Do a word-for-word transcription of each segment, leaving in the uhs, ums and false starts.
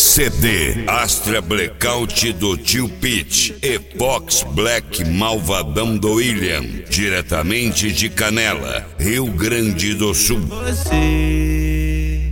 C D Astra Blackout do Tio Pete, Epox Black Malvadão do William, diretamente de Canela, Rio Grande do Sul. Você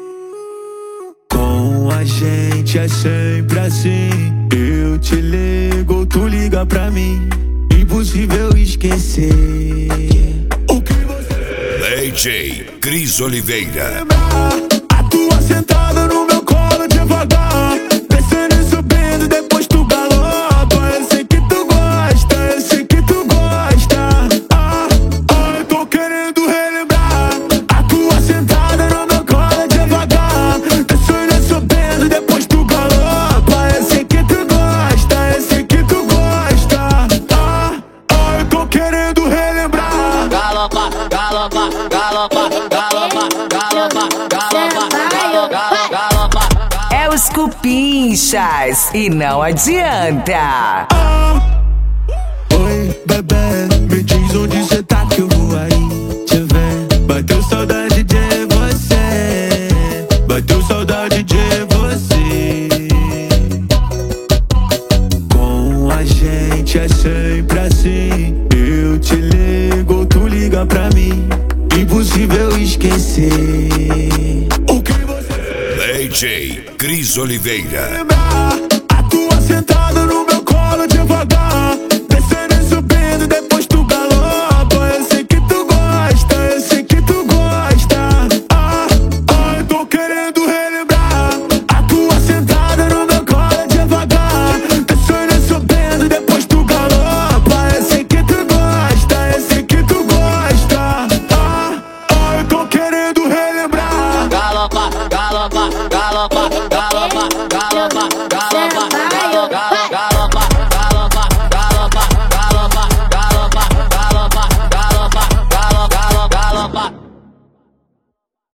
com a gente é sempre assim. Eu te ligo, tu liga pra mim. Impossível esquecer o que você... D J Cris Oliveira. A tua sentada no meu colo devagar, descendo e subindo, depois tu galopa. Eu sei que tu gosta, eu sei que tu gosta. Ah, ah, eu tô querendo relembrar. A tua sentada no meu colo devagar, descendo e subindo, depois tu galopa. Eu sei que tu gosta, eu sei que tu gosta. Ah, ah, eu tô querendo relembrar. Galopa, galopa, galopa, galopa, galopa, galopa, galopa, galopa. É os cupinchas e não adianta. Ah, oi, bebê, me diz onde cê tá que eu vou aí te ver. Bateu saudade de você, bateu saudade de você. Com a gente é sempre assim. Eu te ligo, tu liga pra mim. Impossível esquecer o que você... D J Cris Oliveira. lembrar.